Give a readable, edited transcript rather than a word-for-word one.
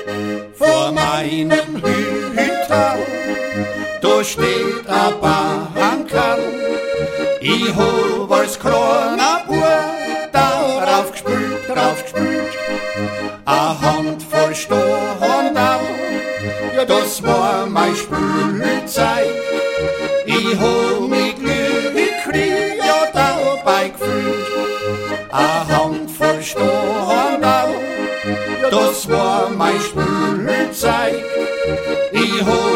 Vor meinem Hüter, da steht a Bankerl. Ich hab als kleiner Bub darauf gespielt, a Handvoll Stohandal, ja das war mein Spielzeug. Ich hab mich glücklich ja dabei gefühlt, a Handvoll Stohandal, ja das war mein Spielzeug. Ich hab